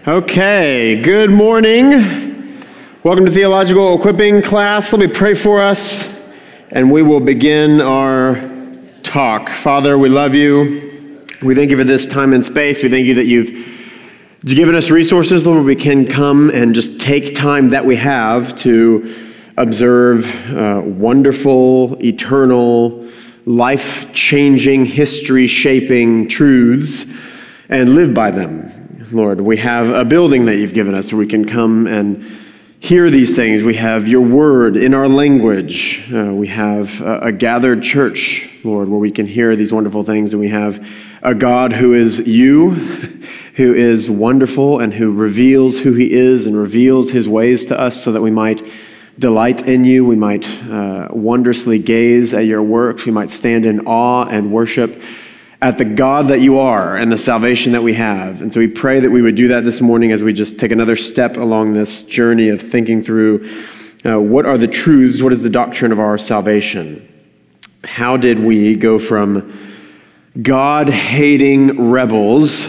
Okay, good morning. Welcome to Theological Equipping class. Let me pray for us, and we will begin our talk. Father, we love you. We thank you for this time and space. We thank you that you've given us resources, Lord, where we can come and just take time that we have to observe wonderful, eternal, life-changing, history-shaping truths and live by them. Lord, we have a building that you've given us where we can come and hear these things. We have your word in our language. We have a gathered church, Lord, where we can hear these wonderful things. And we have a God who is you, who is wonderful and who reveals who he is and reveals his ways to us so that we might delight in you. We might wondrously gaze at your works. We might stand in awe and worship at the God that you are and the salvation that we have. And so we pray that we would do that this morning as we just take another step along this journey of thinking through what are the truths, what is the doctrine of our salvation? How did we go from God-hating rebels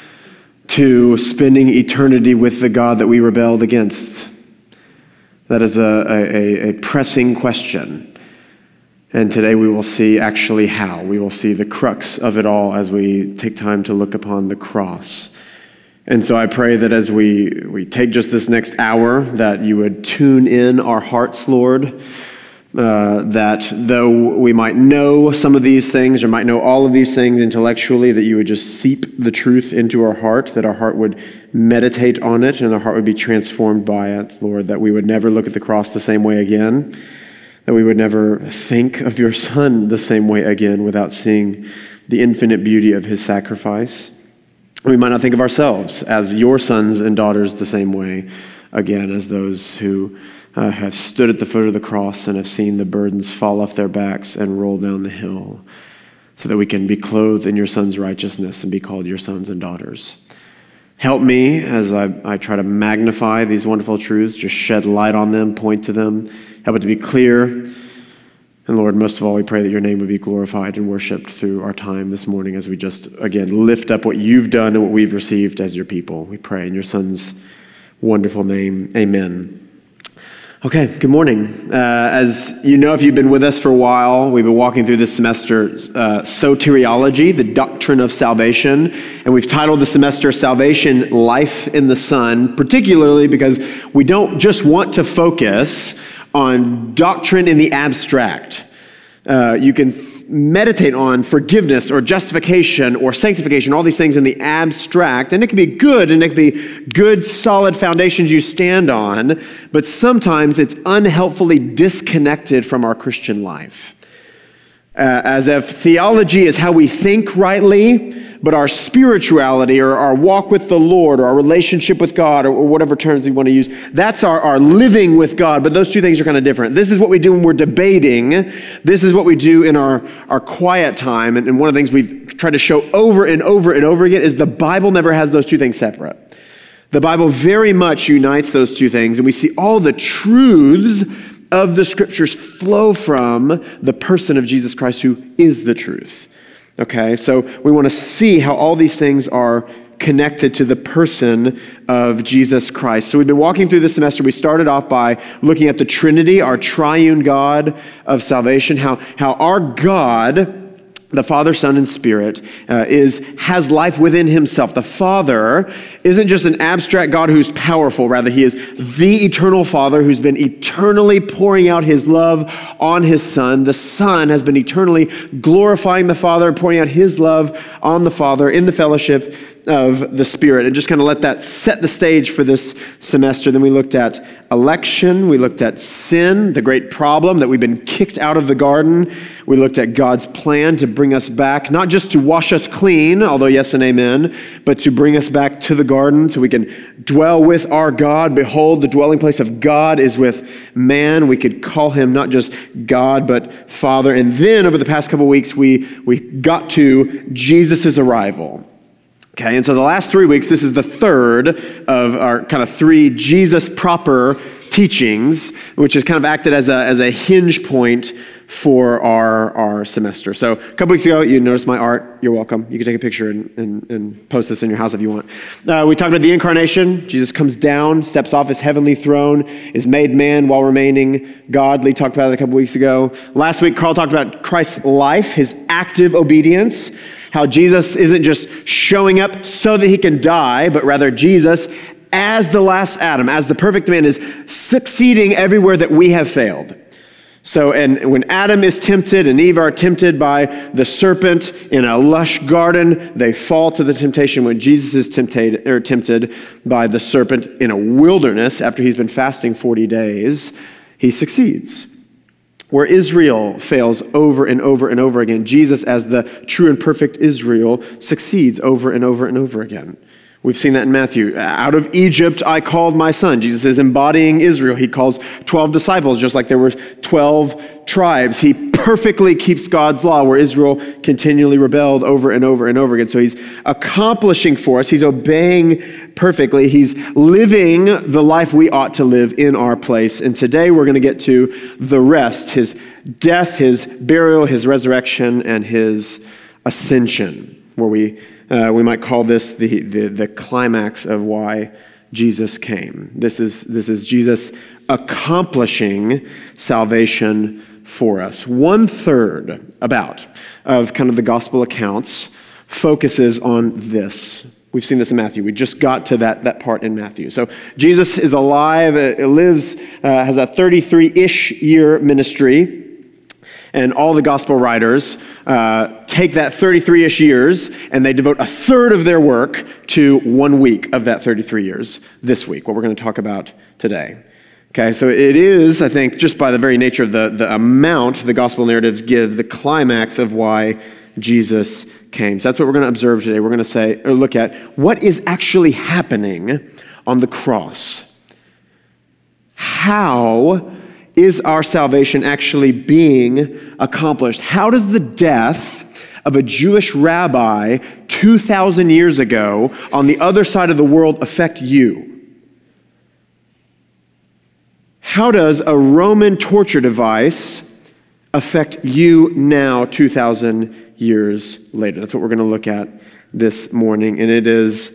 to spending eternity with the God that we rebelled against? That is a pressing question. And today we will see actually how. We will see the crux of it all as we take time to look upon the cross. And so I pray that as we take just this next hour, that you would tune in our hearts, Lord, that though we might know some of these things or might know all of these things intellectually, that you would just seep the truth into our heart, that our heart would meditate on it and our heart would be transformed by it, Lord, that we would never look at the cross the same way again, that we would never think of your Son the same way again without seeing the infinite beauty of his sacrifice. We might not think of ourselves as your sons and daughters the same way again as those who have stood at the foot of the cross and have seen the burdens fall off their backs and roll down the hill so that we can be clothed in your Son's righteousness and be called your sons and daughters. Help me as I try to magnify these wonderful truths, just shed light on them, point to them, help it to be clear. And Lord, most of all, we pray that your name would be glorified and worshiped through our time this morning as we just, again, lift up what you've done and what we've received as your people. We pray in your Son's wonderful name. Amen. Okay, good morning. As you know, if you've been with us for a while, we've been walking through this semester Soteriology, the doctrine of salvation, and we've titled the semester Salvation, Life in the Son, particularly because we don't just want to focus on doctrine in the abstract. You can meditate on forgiveness or justification or sanctification, all these things in the abstract, and it can be good, and it can be good, solid foundations you stand on, but sometimes it's unhelpfully disconnected from our Christian life. As if theology is how we think rightly, but our spirituality or our walk with the Lord or our relationship with God or whatever terms we want to use, that's our living with God, but those two things are kind of different. This is what we do when we're debating. This is what we do in our quiet time, and one of the things we've tried to show over and over and over again is the Bible never has those two things separate. The Bible very much unites those two things, and we see all the truths of the Scriptures flow from the person of Jesus Christ, who is the truth. Okay, so we want to see how all these things are connected to the person of Jesus Christ. So we've been walking through this semester. We started off by looking at the Trinity, our triune God of salvation, how our God, the Father, Son, and Spirit, has life within himself. The Father isn't just an abstract God who's powerful. Rather, he is the eternal Father who's been eternally pouring out his love on his Son. The Son has been eternally glorifying the Father and pouring out his love on the Father in the fellowship of the Spirit. And just kind of let that set the stage for this semester. Then we looked at election. We looked at sin, the great problem that we've been kicked out of the garden. We looked at God's plan to bring us back, not just to wash us clean, although yes and amen, but to bring us back to the garden so we can dwell with our God. Behold, the dwelling place of God is with man. We could call him not just God, but Father. And then over the past couple of weeks, we got to Jesus' arrival. Okay, and so the last 3 weeks, this is the third of our kind of three Jesus proper teachings, which has kind of acted as a hinge point for our semester. So a couple weeks ago, you noticed my art. You're welcome. You can take a picture and post this in your house if you want. We talked about the incarnation. Jesus comes down, steps off his heavenly throne, is made man while remaining God. Lee talked about it a couple weeks ago. Last week, Carl talked about Christ's life, his active obedience, how Jesus isn't just showing up so that he can die, but rather Jesus, as the last Adam, as the perfect man, is succeeding everywhere that we have failed. So, and when Adam is tempted and Eve are tempted by the serpent in a lush garden, they fall to the temptation. When Jesus is tempted by the serpent in a wilderness after he's been fasting 40 days, he succeeds. Where Israel fails over and over and over again, Jesus, as the true and perfect Israel, succeeds over and over and over again. We've seen that in Matthew. Out of Egypt I called my son. Jesus is embodying Israel. He calls 12 disciples, just like there were 12 tribes. He perfectly keeps God's law, where Israel continually rebelled over and over and over again. So he's accomplishing for us. He's obeying perfectly. He's living the life we ought to live in our place. And today we're going to get to the rest, his death, his burial, his resurrection, and his ascension, where we might call this the climax of why Jesus came. This is Jesus accomplishing salvation for us. 1/3 about of kind of the gospel accounts focuses on this. We've seen this in Matthew. We just got to that part in Matthew. So Jesus is alive, lives, has a 33-ish year ministry. And all the gospel writers take that 33-ish years and they devote 1/3 of their work to 1 week of that 33 years this week, what we're going to talk about today. Okay, so it is, I think, just by the very nature of the amount the gospel narratives give, the climax of why Jesus came. So that's what we're going to observe today. We're going to look at what is actually happening on the cross. How is our salvation actually being accomplished? How does the death of a Jewish rabbi 2,000 years ago on the other side of the world affect you? How does a Roman torture device affect you now 2,000 years later? That's what we're going to look at this morning. And it is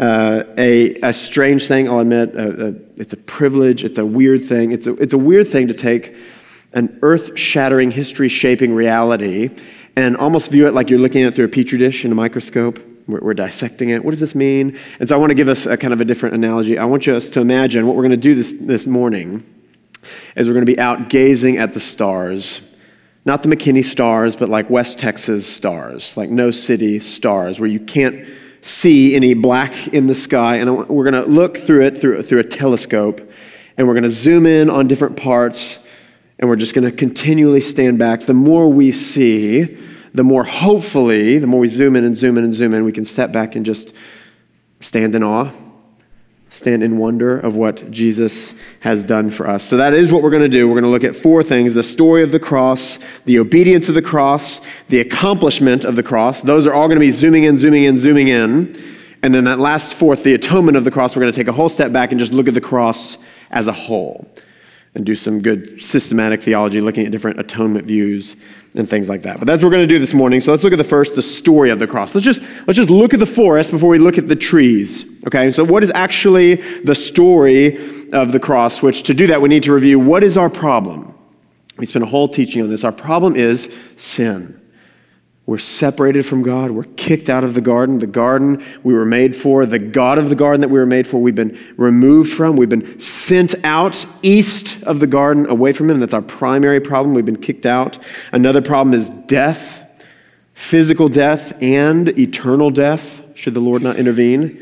a strange thing, I'll admit. It's a privilege. It's a weird thing. It's a weird thing to take an earth-shattering, history-shaping reality and almost view it like you're looking at it through a petri dish in a microscope. We're dissecting it. What does this mean? And so I want to give us a kind of a different analogy. I want us to imagine what we're going to do this morning is we're going to be out gazing at the stars. Not the McKinney stars, but like West Texas stars, like no city stars, where you can't see any black in the sky. And we're going to look through it through a telescope, and we're going to zoom in on different parts, and we're just going to continually stand back. The more we see, the more hopefully, the more we zoom in and zoom in and zoom in, we can step back and just stand in awe, stand in wonder of what Jesus has done for us. So that is what we're going to do. We're going to look at 4 things: the story of the cross, the obedience of the cross, the accomplishment of the cross. Those are all going to be zooming in, zooming in, zooming in. And then that last fourth, the atonement of the cross, we're going to take a whole step back and just look at the cross as a whole and do some good systematic theology, looking at different atonement views and things like that. But that's what we're going to do this morning. So let's look at the story of the cross. Let's just look at the forest before we look at the trees. Okay, so what is actually the story of the cross? Which, to do that, we need to review what is our problem. We spent a whole teaching on this. Our problem is sin. We're separated from God. We're kicked out of the garden we were made for, the God of the garden that we were made for. We've been removed from. We've been sent out east of the garden, away from him. That's our primary problem. We've been kicked out. Another problem is death, physical death and eternal death, should the Lord not intervene.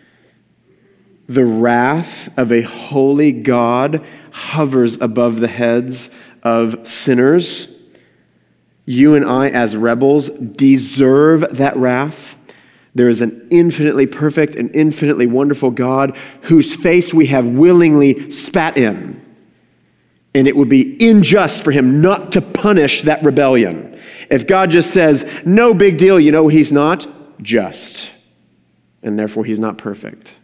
The wrath of a holy God hovers above the heads of sinners. You and I, as rebels, deserve that wrath. There is an infinitely perfect and infinitely wonderful God whose face we have willingly spat in. And it would be unjust for him not to punish that rebellion. If God just says, no big deal, you know he's not just. And therefore he's not perfect.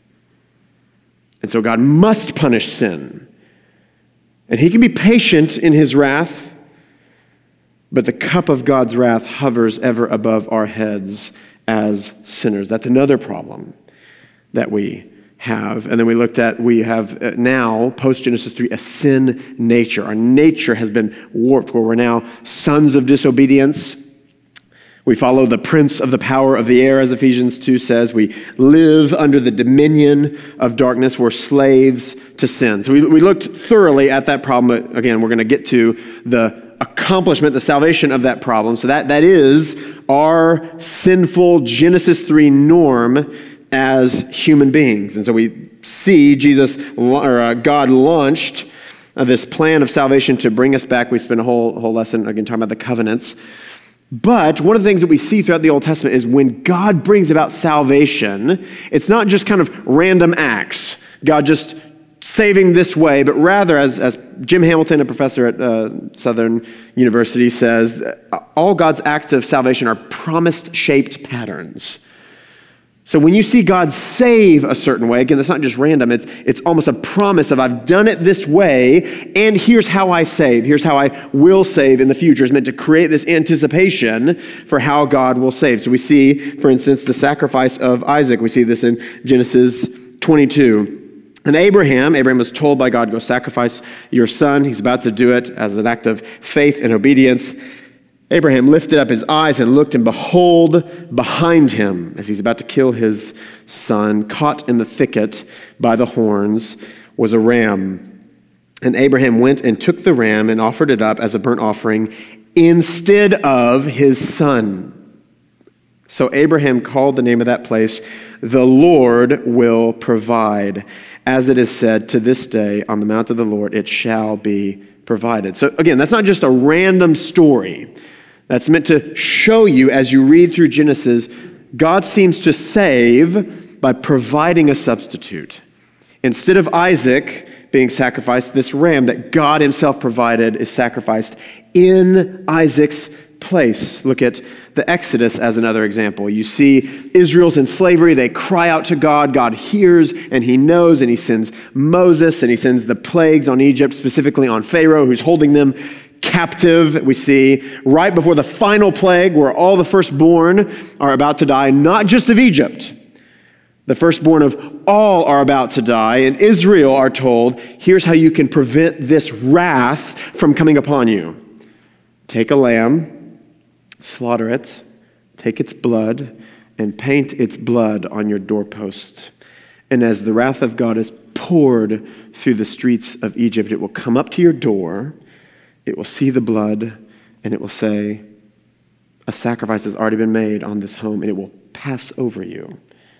And so God must punish sin. And he can be patient in his wrath. but the cup of God's wrath hovers ever above our heads as sinners. That's another problem that we have. And then we have now, post-Genesis 3, a sin nature. Our nature has been warped where we're now sons of disobedience. We follow the prince of the power of the air, as Ephesians 2 says. We live under the dominion of darkness. We're slaves to sin. So we looked thoroughly at that problem. But again, we're going to get to the accomplishment, the salvation of that problem. So that is our sinful Genesis 3 norm as human beings. And so we see God launched this plan of salvation to bring us back. We spent a whole lesson, again, talking about the covenants. But one of the things that we see throughout the Old Testament is when God brings about salvation, it's not just kind of random acts, God just saving this way, but rather, as Jim Hamilton, a professor at Southern University, says, all God's acts of salvation are promise-shaped patterns. So when you see God save a certain way, again, that's not just random, it's almost a promise of I've done it this way, and here's how I save, here's how I will save in the future. It's meant to create this anticipation for how God will save. So we see, for instance, the sacrifice of Isaac. We see this in Genesis 22. And Abraham was told by God, go sacrifice your son. He's about to do it as an act of faith and obedience. Abraham lifted up his eyes and looked, and behold, behind him, as he's about to kill his son, caught in the thicket by the horns, was a ram. And Abraham went and took the ram and offered it up as a burnt offering instead of his son. So Abraham called the name of that place, "The Lord will provide." As it is said, to this day, on the mount of the Lord, it shall be provided. So again, that's not just a random story. That's meant to show you, as you read through Genesis, God seems to save by providing a substitute. Instead of Isaac being sacrificed, this ram that God himself provided is sacrificed in Isaac's place. Look at the Exodus as another example. You see Israel's in slavery. They cry out to God. God hears and he knows, and he sends Moses, and he sends the plagues on Egypt, specifically on Pharaoh, who's holding them captive. We see right before the final plague where all the firstborn are about to die, not just of Egypt. The firstborn of all are about to die, and Israel are told, here's how you can prevent this wrath from coming upon you. Take a lamb, slaughter it, take its blood, and paint its blood on your doorpost. And as the wrath of God is poured through the streets of Egypt, it will come up to your door, it will see the blood, and it will say, a sacrifice has already been made on this home, and it will pass over you.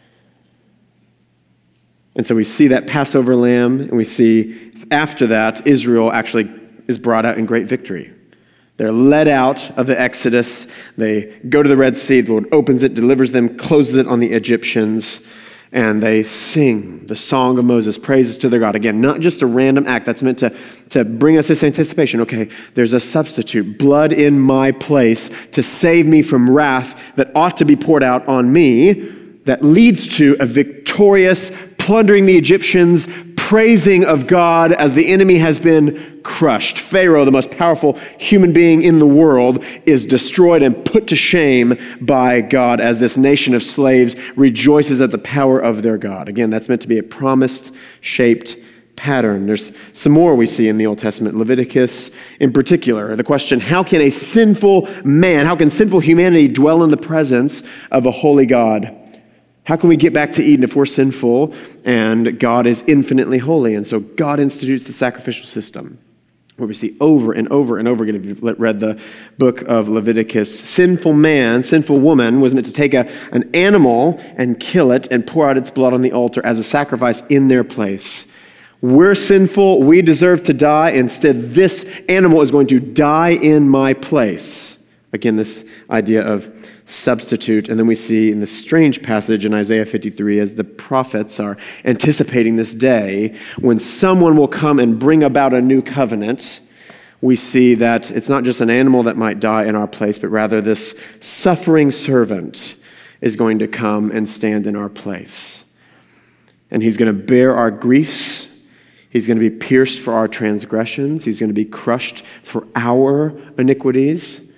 And so we see that Passover lamb, and we see after that, Israel actually is brought out in great victory. They're led out of the Exodus. They go to the Red Sea. The Lord opens it, delivers them, closes it on the Egyptians, and they sing the song of Moses, praises to their God. Again, not just a random act that's meant to bring us this anticipation. Okay, there's a substitute, blood in my place to save me from wrath that ought to be poured out on me, that leads to a victorious, plundering the Egyptians, praising of God as the enemy has been crushed. Pharaoh, the most powerful human being in the world, is destroyed and put to shame by God as this nation of slaves rejoices at the power of their God. Again, that's meant to be a promise-shaped pattern. There's some more we see in the Old Testament. Leviticus in particular, the question, how can a sinful man, how can sinful humanity dwell in the presence of a holy God? How can we get back to Eden if we're sinful and God is infinitely holy? And so God institutes the sacrificial system where we see over and over and over again, if you've read the book of Leviticus, sinful man, sinful woman was meant to take an animal and kill it and pour out its blood on the altar as a sacrifice in their place. We're sinful, we deserve to die. Instead, this animal is going to die in my place. Again, this idea of substitute. And then we see in this strange passage in Isaiah 53, as the prophets are anticipating this day when someone will come and bring about a new covenant, we see that it's not just an animal that might die in our place, but rather this suffering servant is going to come and stand in our place. And he's going to bear our griefs. He's going to be pierced for our transgressions. He's going to be crushed for our iniquities.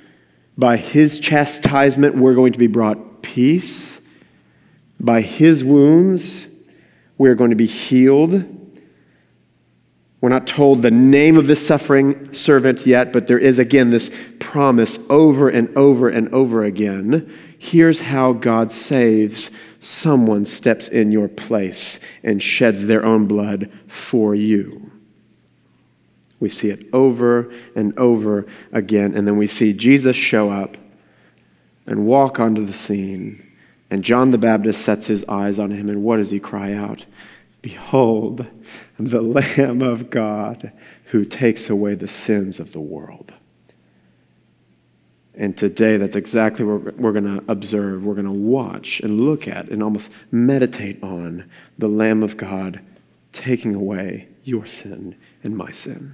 By his chastisement, we're going to be brought peace. By his wounds, we're going to be healed. We're not told the name of this suffering servant yet, but there is, again, this promise over and over and over again. Here's how God saves. Someone steps in your place and sheds their own blood for you. We see it over and over again, and then we see Jesus show up and walk onto the scene, and John the Baptist sets his eyes on him, and what does he cry out? Behold, the Lamb of God who takes away the sins of the world. And today, that's exactly what we're going to observe. We're going to watch and look at and almost meditate on the Lamb of God taking away your sin and my sin.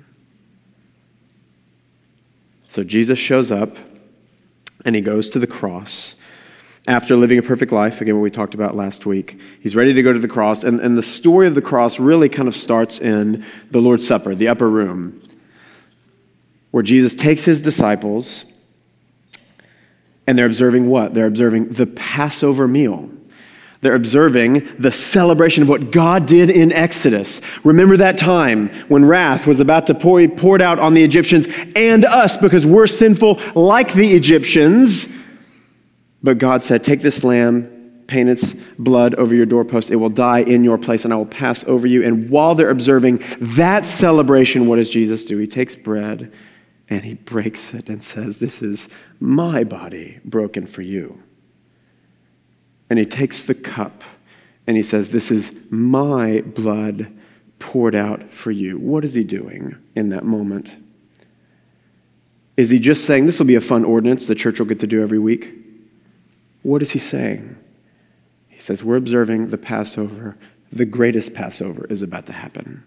So Jesus shows up and he goes to the cross. After living a perfect life, again, what we talked about last week, he's ready to go to the cross. And the story of the cross really kind of starts in the Lord's Supper, the upper room, where Jesus takes his disciples and they're observing what? They're observing the Passover meal. They're observing the celebration of what God did in Exodus. Remember that time when wrath was about to be poured out on the Egyptians and us because we're sinful like the Egyptians. But God said, take this lamb, paint its blood over your doorpost. It will die in your place, and I will pass over you. And while they're observing that celebration, what does Jesus do? He takes bread, and he breaks it and says, this is my body broken for you. And he takes the cup, and he says, this is my blood poured out for you. What is he doing in that moment? Is he just saying, this will be a fun ordinance the church will get to do every week? What is he saying? He says, we're observing the Passover. The greatest Passover is about to happen.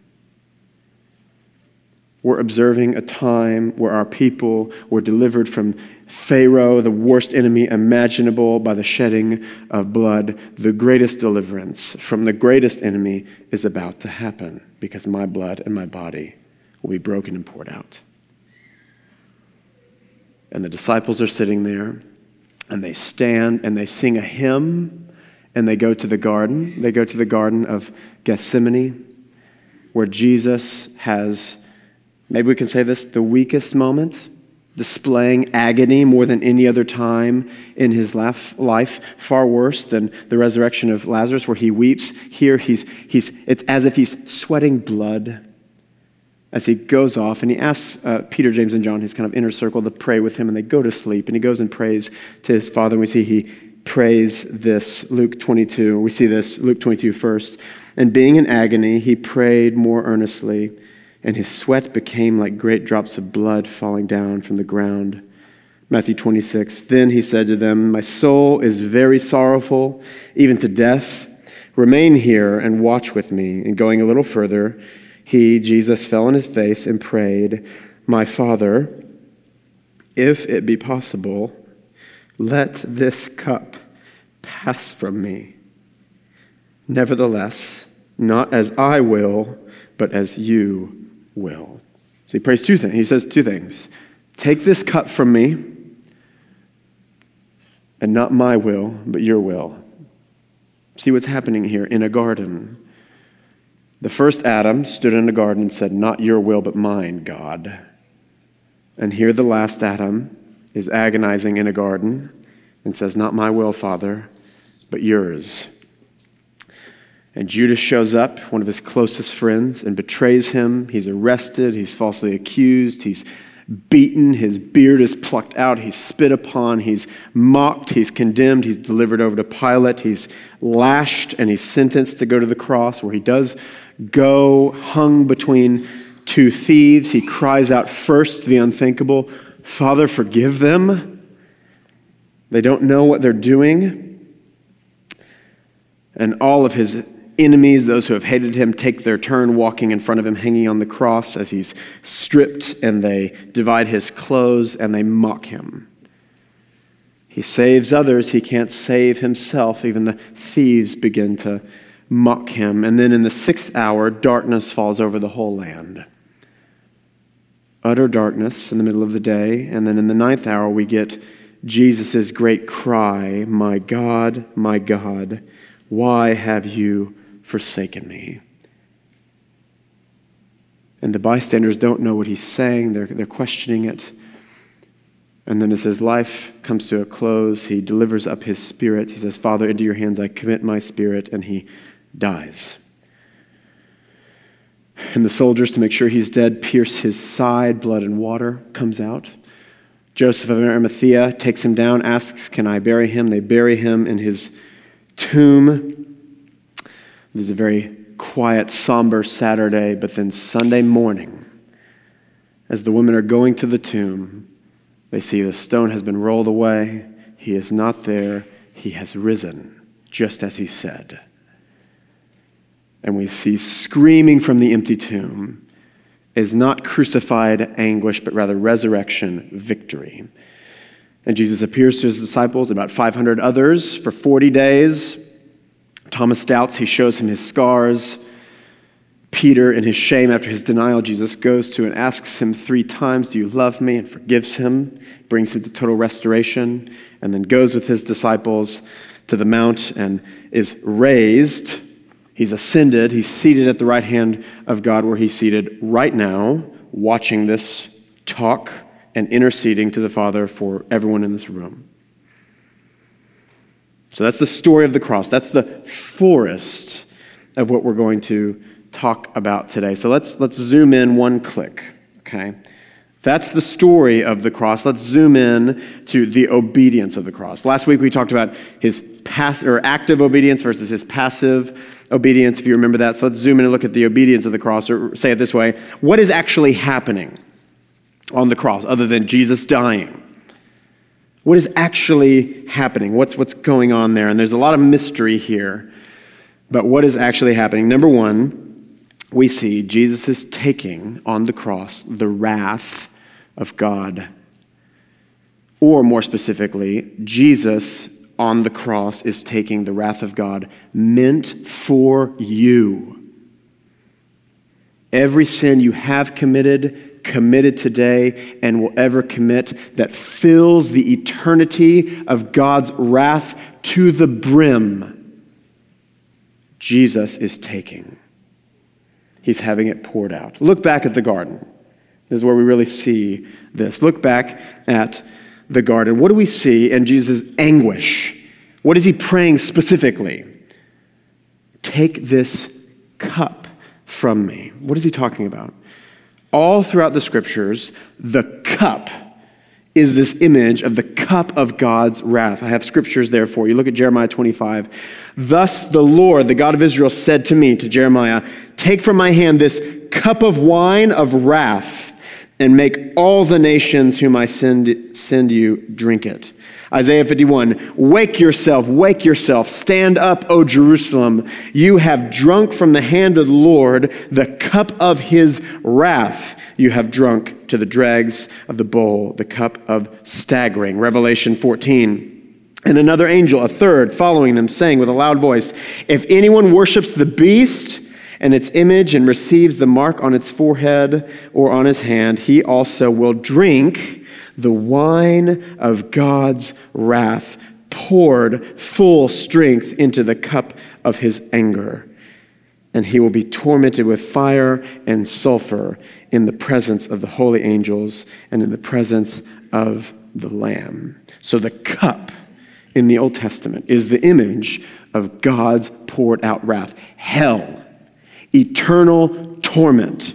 We're observing a time where our people were delivered from Pharaoh, the worst enemy imaginable, by the shedding of blood. The greatest deliverance from the greatest enemy is about to happen because my blood and my body will be broken and poured out. And the disciples are sitting there, and they stand and they sing a hymn, and they go to the garden. They go to the Garden of Gethsemane, where Jesus has, maybe we can say this, the weakest moment, displaying agony more than any other time in his life, far worse than the resurrection of Lazarus, where he weeps. Here, it's as if he's sweating blood as he goes off, and he asks Peter, James, and John, his kind of inner circle, to pray with him, and they go to sleep, and he goes and prays to his Father, and we see he prays this, Luke 22. We see this, Luke 22 first. And being in agony, he prayed more earnestly, and his sweat became like great drops of blood falling down from the ground. Matthew 26. Then he said to them, my soul is very sorrowful, even to death. Remain here and watch with me. And going a little further, Jesus, fell on his face and prayed, my Father, if it be possible, let this cup pass from me. Nevertheless, not as I will, but as you will. So he prays two things. He says two things. Take this cup from me, and not my will, but your will. See what's happening here in a garden. The first Adam stood in a garden and said, not your will, but mine, God. And here the last Adam is agonizing in a garden and says, not my will, Father, but yours. And Judas shows up, one of his closest friends, and betrays him. He's arrested. He's falsely accused. He's beaten. His beard is plucked out. He's spit upon. He's mocked. He's condemned. He's delivered over to Pilate. He's lashed, and he's sentenced to go to the cross, where he does go, hung between two thieves. He cries out first the unthinkable, Father, forgive them. They don't know what they're doing. And all of his enemies, those who have hated him, take their turn walking in front of him, hanging on the cross as he's stripped, and they divide his clothes and they mock him. He saves others. He can't save himself. Even the thieves begin to mock him. And then in the 6th hour, darkness falls over the whole land. Utter darkness in the middle of the day. And then in the 9th hour, we get Jesus' great cry, my God, why have you forsaken me?" And the bystanders don't know what he's saying. They're questioning it. And then as his life comes to a close, he delivers up his spirit. He says, "Father, into your hands I commit my spirit," and he dies. And the soldiers, to make sure he's dead, pierce his side. Blood and water comes out. Joseph of Arimathea takes him down, asks, "Can I bury him?" They bury him in his tomb. There's a very quiet, somber Saturday, but then Sunday morning, as the women are going to the tomb, they see the stone has been rolled away. He is not there. He has risen, just as he said. And we see screaming from the empty tomb is not crucified anguish, but rather resurrection victory. And Jesus appears to his disciples, about 500 others, for 40 days. Thomas doubts. He shows him his scars. Peter, in his shame after his denial, Jesus goes to and asks him 3 times, "Do you love me?" and forgives him, brings him to total restoration, and then goes with his disciples to the mount and is raised. He's ascended. He's seated at the right hand of God, where he's seated right now, watching this talk and interceding to the Father for everyone in this room. So that's the story of the cross. That's the forest of what we're going to talk about today. So let's zoom in one click, okay? That's the story of the cross. Let's zoom in to the obedience of the cross. Last week we talked about his active obedience versus his passive obedience, if you remember that. So let's zoom in and look at the obedience of the cross, or say it this way: what is actually happening on the cross other than Jesus dying? What is actually happening? What's going on there? And there's a lot of mystery here, but what is actually happening? Number one, we see Jesus is taking on the cross the wrath of God. Or more specifically, Jesus on the cross is taking the wrath of God meant for you. Every sin you have committed today, and will ever commit, that fills the eternity of God's wrath to the brim, Jesus is taking. He's having it poured out. Look back at the garden. This is where we really see this. Look back at the garden. What do we see in Jesus' anguish? What is he praying specifically? Take this cup from me. What is he talking about? All throughout the scriptures, the cup is this image of the cup of God's wrath. I have scriptures there for you. Look at Jeremiah 25. "Thus the Lord, the God of Israel, said to me," to Jeremiah, "Take from my hand this cup of wine of wrath, and make all the nations whom I send you drink it." Isaiah 51, wake yourself, stand up, O Jerusalem. You have drunk from the hand of the Lord the cup of his wrath. You have drunk to the dregs of the bowl, the cup of staggering. Revelation 14. And another angel, a third, following them, saying with a loud voice, "If anyone worships the beast and its image and receives the mark on its forehead or on his hand, he also will drink the wine of God's wrath, poured full strength into the cup of his anger. And he will be tormented with fire and sulfur in the presence of the holy angels and in the presence of the Lamb." So the cup in the Old Testament is the image of God's poured out wrath. Hell, eternal torment,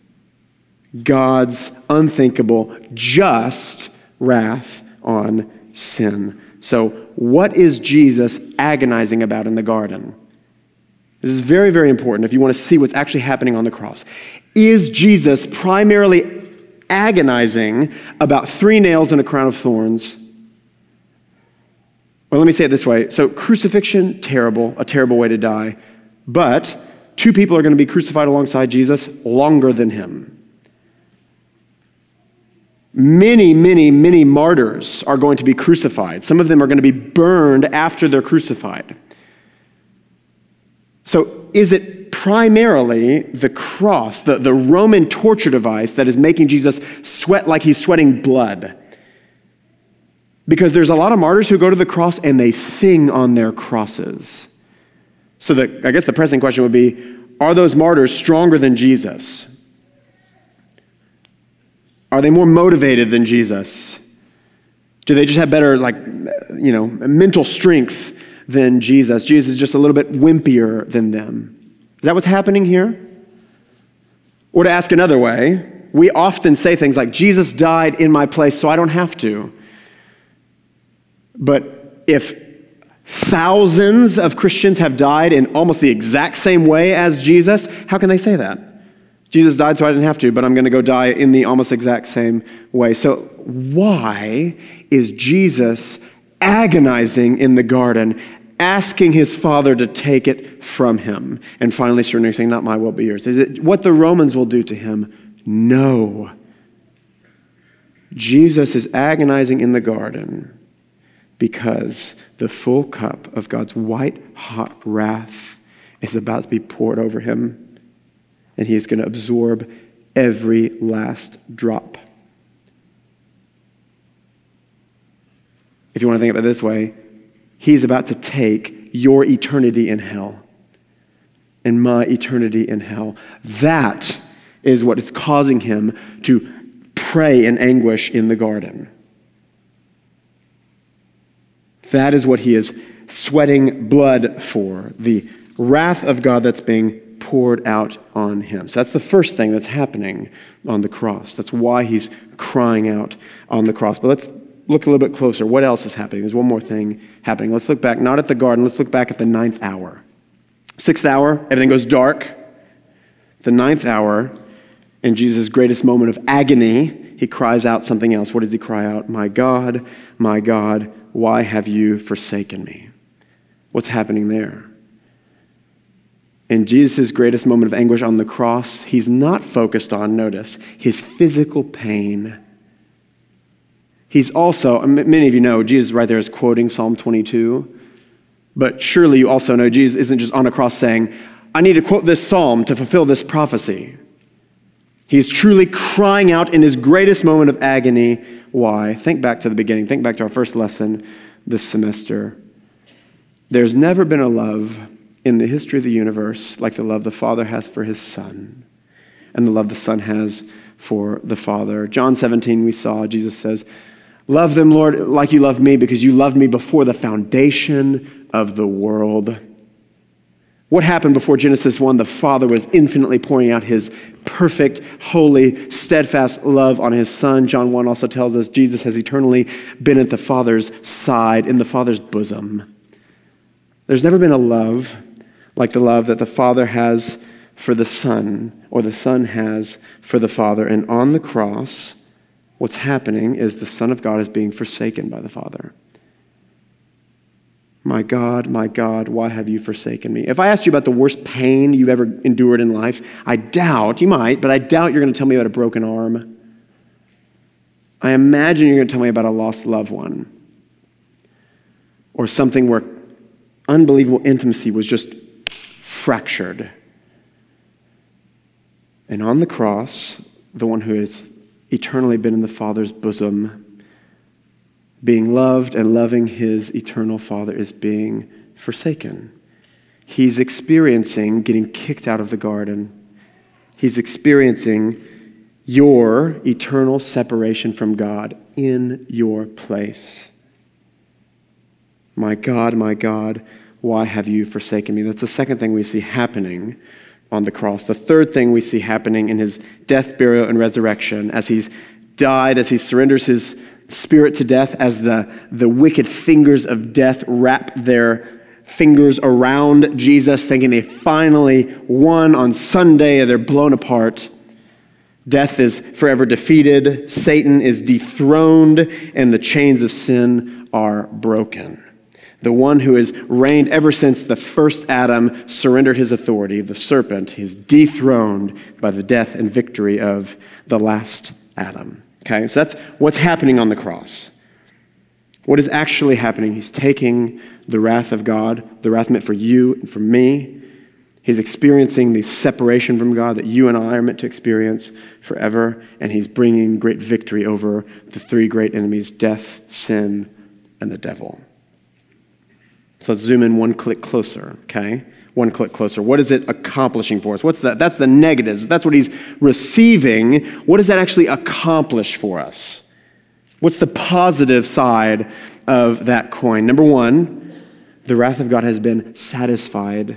God's unthinkable, just wrath on sin. So what is Jesus agonizing about in the garden? This is very, very important if you want to see what's actually happening on the cross. Is Jesus primarily agonizing about 3 nails and a crown of thorns? Or let me say it this way. So crucifixion, terrible, a terrible way to die. But 2 people are going to be crucified alongside Jesus longer than him. Many, many, many martyrs are going to be crucified. Some of them are going to be burned after they're crucified. So is it primarily the cross, the Roman torture device, that is making Jesus sweat like he's sweating blood? Because there's a lot of martyrs who go to the cross and they sing on their crosses. So I guess the pressing question would be, are those martyrs stronger than Jesus? Are they more motivated than Jesus? Do they just have better, mental strength than Jesus? Jesus is just a little bit wimpier than them. Is that what's happening here? Or to ask another way, we often say things like, Jesus died in my place, so I don't have to. But if thousands of Christians have died in almost the exact same way as Jesus, how can they say that? Jesus died so I didn't have to, but I'm going to go die in the almost exact same way. So why is Jesus agonizing in the garden, asking his Father to take it from him, and finally surrendering, saying, not my will, but yours? Is it what the Romans will do to him? No. Jesus is agonizing in the garden because the full cup of God's white-hot wrath is about to be poured over him, and he is going to absorb every last drop. If you want to think about it this way, he's about to take your eternity in hell and my eternity in hell. That is what is causing him to pray in anguish in the garden. That is what he is sweating blood for, the wrath of God that's being poured out on him. So that's the first thing that's happening on the cross. That's why he's crying out on the cross. But let's look a little bit closer. What else is happening? There's one more thing happening. Let's look back, not at the garden, let's look back at the 9th hour. 6th hour, everything goes dark. The 9th hour, in Jesus' greatest moment of agony, he cries out something else. What does he cry out? My God, why have you forsaken me? What's happening there? In Jesus' greatest moment of anguish on the cross, he's not focused on, notice, his physical pain. He's also, many of you know, Jesus right there is quoting Psalm 22, but surely you also know Jesus isn't just on a cross saying, I need to quote this psalm to fulfill this prophecy. He is truly crying out in his greatest moment of agony. Why? Think back to the beginning. Think back to our first lesson this semester. There's never been a love in the history of the universe like the love the Father has for his Son and the love the Son has for the Father. John 17, we saw, Jesus says, love them, Lord, like you love me because you loved me before the foundation of the world. What happened before Genesis 1? The Father was infinitely pouring out his perfect, holy, steadfast love on his Son. John 1 also tells us Jesus has eternally been at the Father's side, in the Father's bosom. There's never been a love like the love that the Father has for the Son, or the Son has for the Father. And on the cross, what's happening is the Son of God is being forsaken by the Father. My God, why have you forsaken me? If I asked you about the worst pain you've ever endured in life, I doubt, you might, but I doubt you're going to tell me about a broken arm. I imagine you're going to tell me about a lost loved one, or something where unbelievable intimacy was just fractured. And on the cross, the one who has eternally been in the Father's bosom, being loved and loving his eternal Father, is being forsaken. He's experiencing getting kicked out of the garden. He's experiencing your eternal separation from God in your place. My God, why have you forsaken me? That's the second thing we see happening on the cross. The third thing we see happening in his death, burial, and resurrection, as he's died, as he surrenders his spirit to death, as the wicked fingers of death wrap their fingers around Jesus, thinking they finally won on Sunday, they're blown apart. Death is forever defeated, Satan is dethroned, and the chains of sin are broken. The one who has reigned ever since the first Adam surrendered his authority, the serpent, is dethroned by the death and victory of the last Adam. Okay, so that's what's happening on the cross. What is actually happening? He's taking the wrath of God, the wrath meant for you and for me, He's experiencing the separation from God that you and I are meant to experience forever, and he's bringing great victory over the three great enemies, death, sin, and the devil. So let's zoom in one click closer, okay? One click closer. What is it accomplishing for us? What's that? That's the negatives. That's what he's receiving. What does that actually accomplish for us? What's the positive side of that coin? Number one, the wrath of God has been satisfied.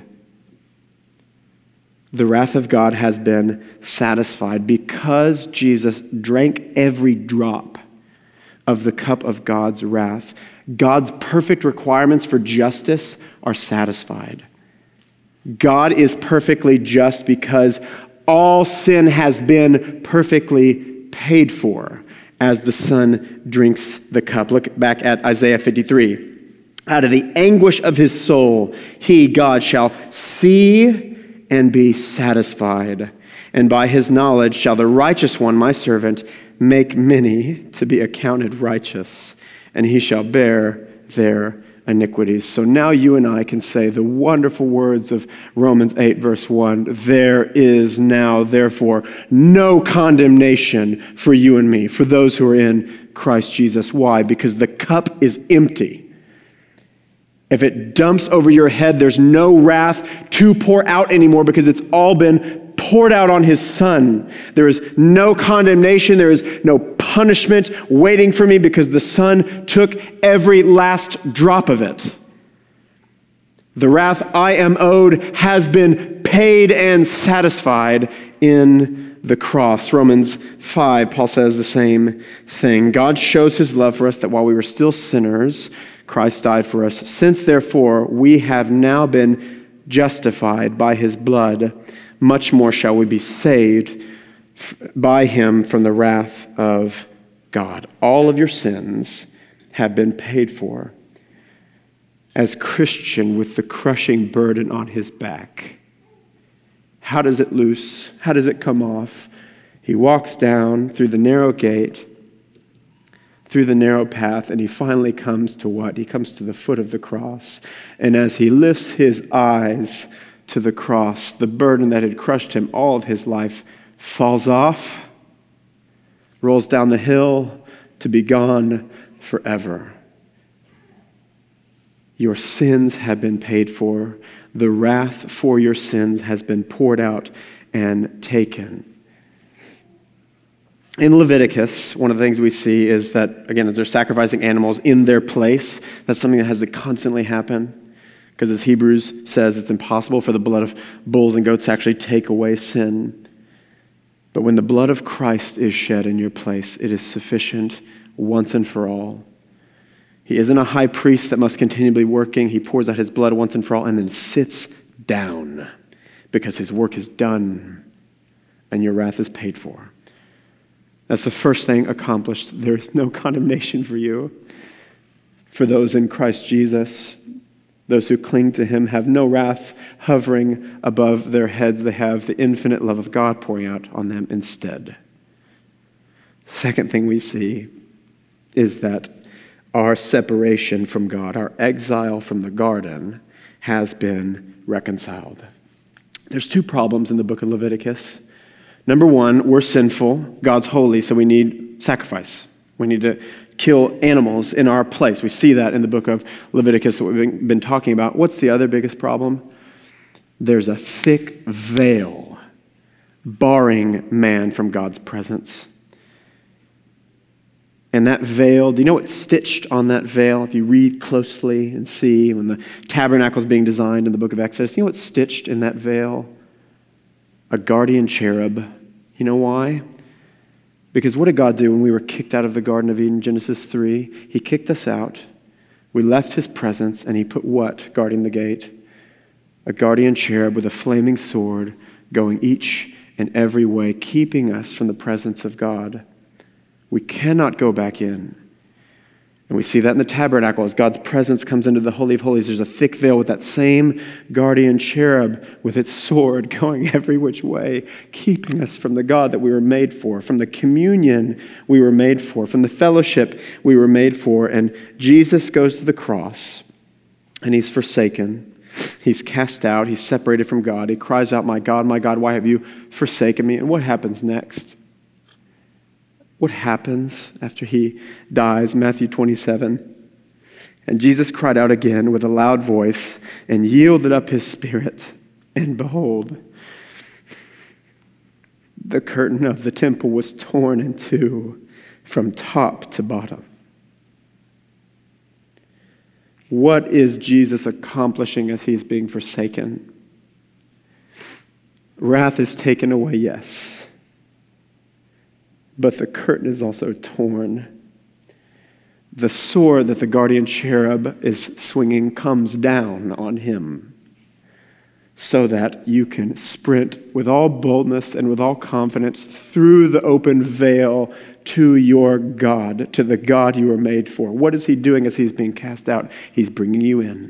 The wrath of God has been satisfied because Jesus drank every drop of the cup of God's wrath. God's perfect requirements for justice are satisfied. God is perfectly just because all sin has been perfectly paid for as the Son drinks the cup. Look back at Isaiah 53. Out of the anguish of his soul, he, God, shall see and be satisfied. And by his knowledge shall the righteous one, my servant, make many to be accounted righteous, and he shall bear their iniquities. So now you and I can say the wonderful words of Romans 8, verse 1, there is now, therefore, no condemnation for you and me, for those who are in Christ Jesus. Why? Because the cup is empty. If it dumps over your head, there's no wrath to pour out anymore because it's all been poured out on his Son. There is no condemnation. There is no punishment waiting for me because the Son took every last drop of it. The wrath I am owed has been paid and satisfied in the cross. Romans 5, Paul says the same thing. God shows his love for us that while we were still sinners, Christ died for us. Since, therefore, we have now been justified by his blood, much more shall we be saved by him from the wrath of God. All of your sins have been paid for. As Christian, with the crushing burden on his back, how does it loose? How does it come off? He walks down through the narrow gate, through the narrow path, and he finally comes to what? He comes to the foot of the cross. And as he lifts his eyes to the cross, the burden that had crushed him all of his life falls off, rolls down the hill to be gone forever. Your sins have been paid for. The wrath for your sins has been poured out and taken. In Leviticus, one of the things we see is that, again, as they're sacrificing animals in their place, that's something that has to constantly happen. Because as Hebrews says, it's impossible for the blood of bulls and goats to actually take away sin. But when the blood of Christ is shed in your place, it is sufficient once and for all. He isn't a high priest that must continually be working. He pours out his blood once and for all and then sits down because his work is done and your wrath is paid for. That's the first thing accomplished. There is no condemnation for you. For those in Christ Jesus, those who cling to him have no wrath hovering above their heads. They have the infinite love of God pouring out on them instead. Second thing we see is that our separation from God, our exile from the garden, has been reconciled. There's two problems in the book of Leviticus. Number one, we're sinful. God's holy, so we need sacrifice. We need to kill animals in our place. We see that in the book of Leviticus that we've been talking about. What's the other biggest problem? There's a thick veil barring man from God's presence. And that veil, do you know what's stitched on that veil? If you read closely and see when the tabernacle is being designed in the book of Exodus, do you know what's stitched in that veil? A guardian cherub. You know why? Because what did God do when we were kicked out of the Garden of Eden, Genesis 3? He kicked us out. We left his presence, and he put what guarding the gate? A guardian cherub with a flaming sword going each and every way, keeping us from the presence of God. We cannot go back in. And we see that in the tabernacle. As God's presence comes into the Holy of Holies, there's a thick veil with that same guardian cherub with its sword going every which way, keeping us from the God that we were made for, from the communion we were made for, from the fellowship we were made for. And Jesus goes to the cross, and he's forsaken. He's cast out. He's separated from God. He cries out, my God, why have you forsaken me?" And what happens next? What happens after he dies? Matthew 27. "And Jesus cried out again with a loud voice and yielded up his spirit. And behold, the curtain of the temple was torn in two from top to bottom." What is Jesus accomplishing as he's being forsaken? Wrath is taken away, yes. But the curtain is also torn. The sword that the guardian cherub is swinging comes down on him so that you can sprint with all boldness and with all confidence through the open veil to your God, to the God you were made for. What is he doing as he's being cast out? He's bringing you in.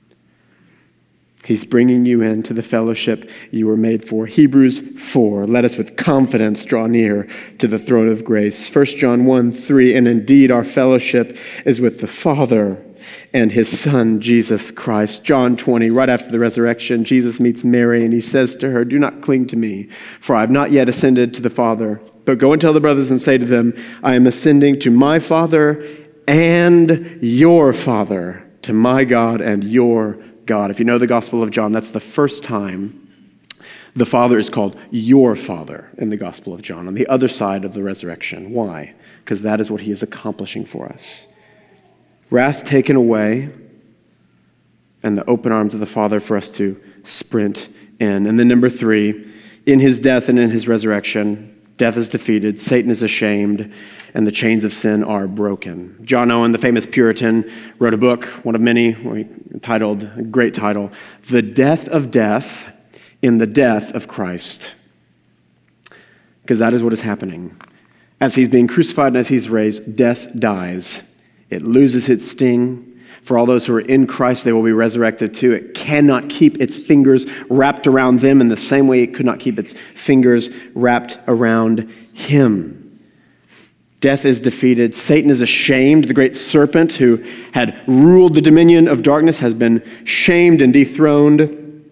He's bringing you into the fellowship you were made for. Hebrews 4, "Let us with confidence draw near to the throne of grace." 1 John 1:3, "And indeed our fellowship is with the Father and his Son, Jesus Christ." John 20, right after the resurrection, Jesus meets Mary and he says to her, "Do not cling to me, for I have not yet ascended to the Father. But go and tell the brothers and say to them, I am ascending to my Father and your Father, to my God and your God." If you know the Gospel of John, that's the first time the Father is called your Father in the Gospel of John, on the other side of the resurrection. Why? Because that is what he is accomplishing for us. Wrath taken away, and the open arms of the Father for us to sprint in. And then number 3, in his death and in his resurrection, death is defeated, Satan is ashamed, and the chains of sin are broken. John Owen, the famous Puritan, wrote a book, one of many, titled, a great title, "The Death of Death in the Death of Christ." Because that is what is happening. As he's being crucified and as he's raised, death dies. It loses its sting. For all those who are in Christ, they will be resurrected too. It cannot keep its fingers wrapped around them in the same way it could not keep its fingers wrapped around him. Death is defeated. Satan is ashamed. The great serpent who had ruled the dominion of darkness has been shamed and dethroned.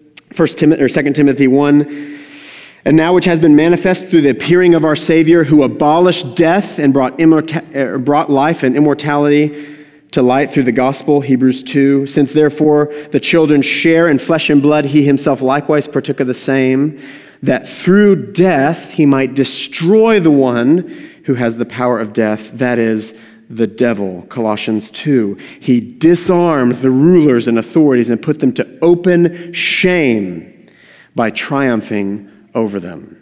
2 Timothy 1. "And now which has been manifest through the appearing of our Savior, who abolished death and brought life and immortality to light through the gospel," Hebrews 2. "Since therefore the children share in flesh and blood, he himself likewise partook of the same, that through death he might destroy the one who has the power of death, that is, the devil," Colossians 2. "He disarmed the rulers and authorities and put them to open shame by triumphing over them."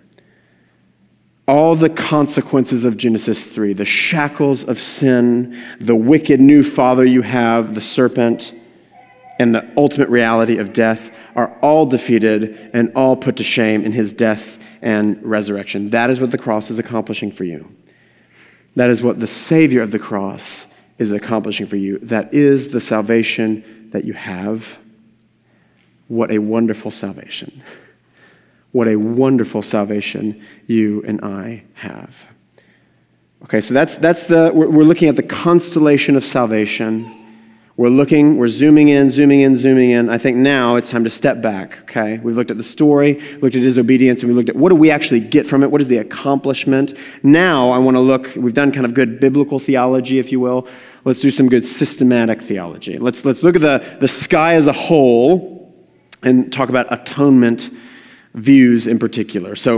All the consequences of Genesis 3, the shackles of sin, the wicked new father you have, the serpent, and the ultimate reality of death are all defeated and all put to shame in his death and resurrection. That is what the cross is accomplishing for you. That is what the Savior of the cross is accomplishing for you. That is the salvation that you have. What a wonderful salvation. What a wonderful salvation you and I have. Okay, so we're looking at the constellation of salvation. We're zooming in. I think now it's time to step back, okay? We've looked at the story, looked at his obedience, and we looked at what do we actually get from it? What is the accomplishment? Now I want to look, we've done kind of good biblical theology, if you will. Let's do some good systematic theology. Let's look at the sky as a whole and talk about atonement views in particular. So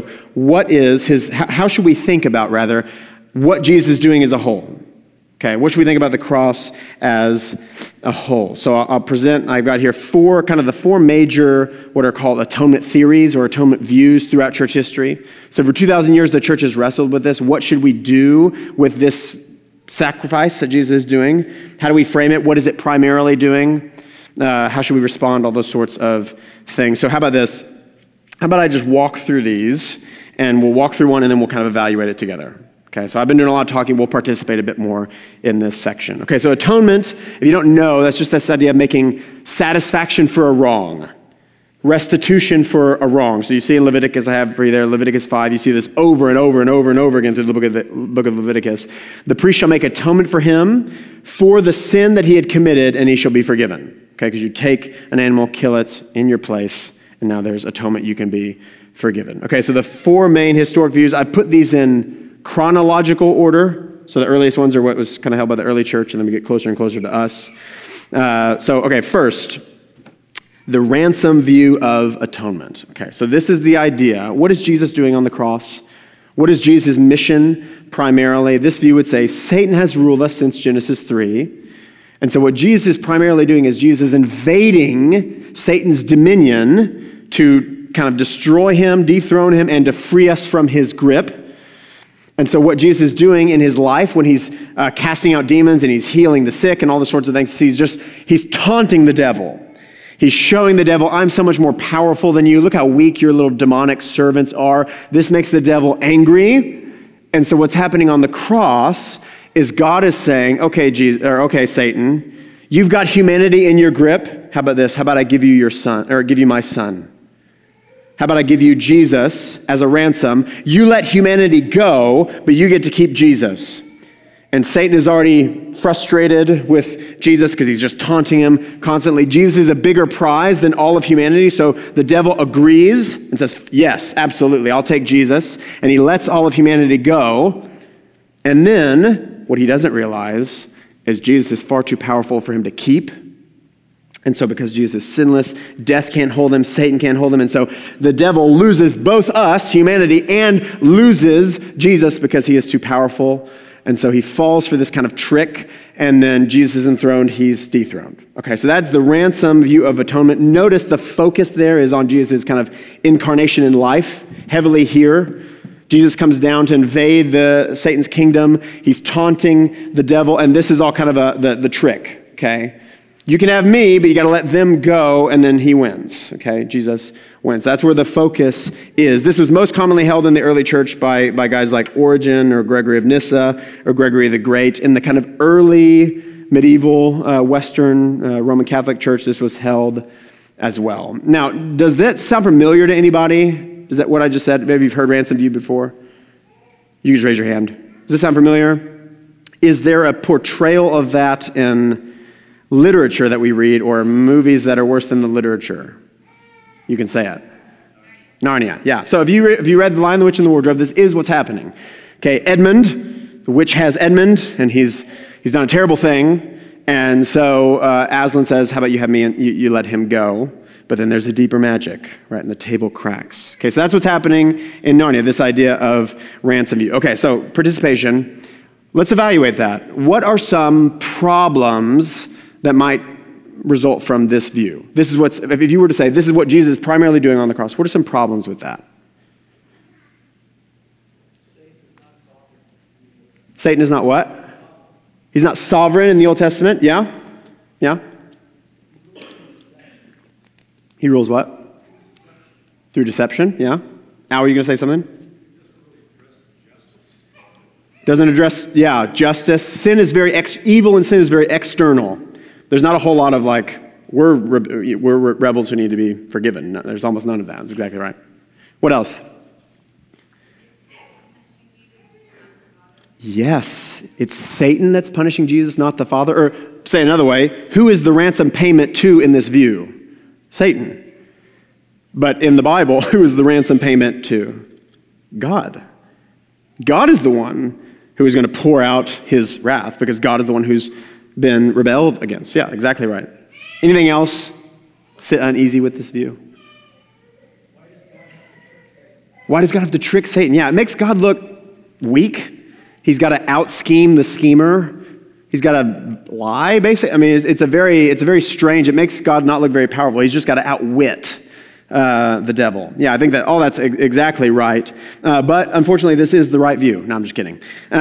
how should we think about, rather, what Jesus is doing as a whole? Okay, what should we think about the cross as a whole? So I've got here the four major, what are called atonement theories or atonement views throughout church history. So for 2,000 years, the church has wrestled with this. What should we do with this sacrifice that Jesus is doing? How do we frame it? What is it primarily doing? How should we respond? All those sorts of things. So how about this? How about I just walk through these, and we'll walk through one, and then we'll kind of evaluate it together. Okay, so I've been doing a lot of talking. We'll participate a bit more in this section. Okay, so atonement, if you don't know, that's just this idea of making satisfaction for a wrong. restitution for a wrong. So you see in Leviticus, I have for you there, Leviticus 5, you see this over and over and over and over again through the book of Leviticus. The priest shall make atonement for him for the sin that he had committed, and he shall be forgiven. Okay, because you take an animal, kill it in your place, and now there's atonement, you can be forgiven. Okay, so the four main historic views, I put these in chronological order. So the earliest ones are what was kind of held by the early church, and then we get closer and closer to us. First, the ransom view of atonement. Okay, so this is the idea. What is Jesus doing on the cross? What is Jesus' mission primarily? This view would say Satan has ruled us since Genesis 3. And so what Jesus is primarily doing is Jesus is invading Satan's dominion to kind of destroy him, dethrone him, and to free us from his grip. And so what Jesus is doing in his life when he's casting out demons and he's healing the sick and all the sorts of things, he's taunting the devil. He's showing the devil, I'm so much more powerful than you. Look how weak your little demonic servants are. This makes the devil angry. And so what's happening on the cross is God is saying, okay, Satan, you've got humanity in your grip. How about this? How about I give you your son, or give you my son? How about I give you Jesus as a ransom? You let humanity go, but you get to keep Jesus. And Satan is already frustrated with Jesus because he's just taunting him constantly. Jesus is a bigger prize than all of humanity, so the devil agrees and says, yes, absolutely, I'll take Jesus. And he lets all of humanity go. And then what he doesn't realize is Jesus is far too powerful for him to keep. And so because Jesus is sinless, death can't hold him, Satan can't hold him. And so the devil loses both us, humanity, and loses Jesus because he is too powerful. And so he falls for this kind of trick, and then Jesus is enthroned, he's dethroned. Okay, so that's the ransom view of atonement. Notice the focus there is on Jesus' kind of incarnation in life, heavily here. Jesus comes down to invade Satan's kingdom. He's taunting the devil, and this is all kind of the trick, okay? You can have me, but you got to let them go, and then he wins, okay? Jesus wins. That's where the focus is. This was most commonly held in the early church by guys like Origen or Gregory of Nyssa or Gregory the Great. In the kind of early medieval Western Roman Catholic Church, this was held as well. Now, does that sound familiar to anybody? Is that what I just said? Maybe you've heard ransom view before? You just raise your hand. Does this sound familiar? Is there a portrayal of that in literature that we read or movies that are worse than the literature? You can say it. Narnia, yeah. So if you read The Lion, the Witch, and the Wardrobe, this is what's happening. Okay, Edmund, the witch has Edmund, and he's done a terrible thing. And so Aslan says, how about you have me and you let him go? But then there's a deeper magic, right? And the table cracks. Okay, so that's what's happening in Narnia, this idea of ransom view. Okay, so participation. Let's evaluate that. What are some problems that might result from this view? This is if you were to say, this is what Jesus is primarily doing on the cross, what are some problems with that? Satan is not what? He's not sovereign in the Old Testament, yeah? Yeah? He rules what? Through deception, yeah? Al, are you going to say something? Doesn't address, justice. Sin is evil and sin is very external. There's not a whole lot of we're rebels who need to be forgiven. No, there's almost none of that. That's exactly right. What else? Yes, it's Satan that's punishing Jesus, not the Father. Or say another way, who is the ransom payment to in this view? Satan. But in the Bible, who is the ransom payment to? God. God is the one who is going to pour out his wrath because God is the one who's been rebelled against. Yeah, exactly right. Anything else sit uneasy with this view? Why does God have to trick Satan? Yeah, it makes God look weak. He's got to out-scheme the schemer. He's got to lie, basically. I mean, it's a very strange, it makes God not look very powerful. He's just got to outwit the devil. Yeah, I think that all that's exactly right. But unfortunately, this is the right view. No, I'm just kidding.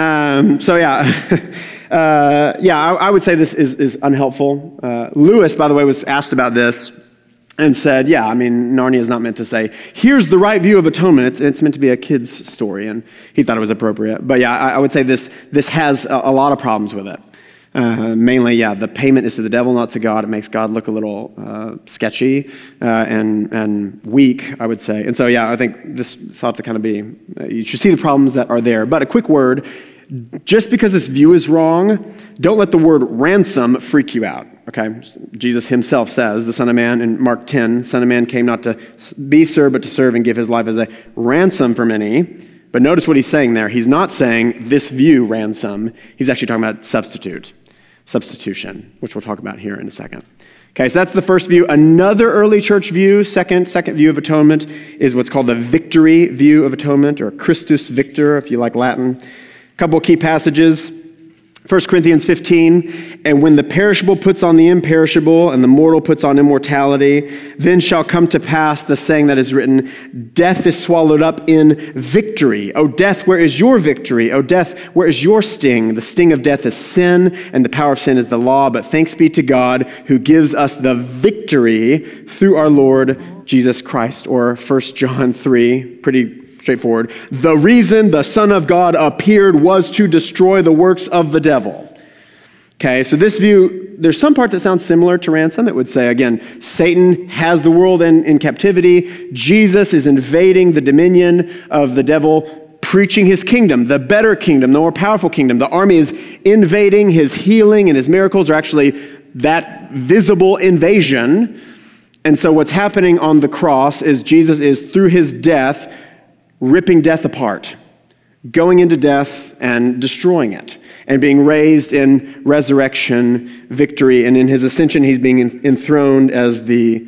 I would say this is unhelpful. Lewis, by the way, was asked about this and said, Narnia is not meant to say, here's the right view of atonement. It's meant to be a kid's story, and he thought it was appropriate. But I would say this has a lot of problems with it. Mainly, the payment is to the devil, not to God. It makes God look a little sketchy and weak, I would say. And so, I think this ought to kind of be, you should see the problems that are there. But a quick word, just because this view is wrong, don't let the word ransom freak you out, okay? Jesus himself says, the Son of Man, in Mark 10, Son of Man came not to be served, but to serve and give his life as a ransom for many. But notice what he's saying there. He's not saying this view, ransom. He's actually talking about substitution, which we'll talk about here in a second. Okay, so that's the first view. Another early church view, second view of atonement, is what's called the victory view of atonement, or Christus Victor, if you like Latin. A couple of key passages. 1 Corinthians 15, and when the perishable puts on the imperishable and the mortal puts on immortality, then shall come to pass the saying that is written, death is swallowed up in victory. O death, where is your victory? O death, where is your sting? The sting of death is sin, and the power of sin is the law, but thanks be to God who gives us the victory through our Lord Jesus Christ. Or 1 John 3, pretty straightforward. The reason the Son of God appeared was to destroy the works of the devil. Okay, so this view, there's some part that sounds similar to ransom. It would say, again, Satan has the world in captivity. Jesus is invading the dominion of the devil, preaching his kingdom, the better kingdom, the more powerful kingdom. The army is invading. His healing and his miracles are actually that visible invasion. And so what's happening on the cross is Jesus is, through his death, ripping death apart, going into death and destroying it, and being raised in resurrection, victory, and in his ascension, he's being enthroned as the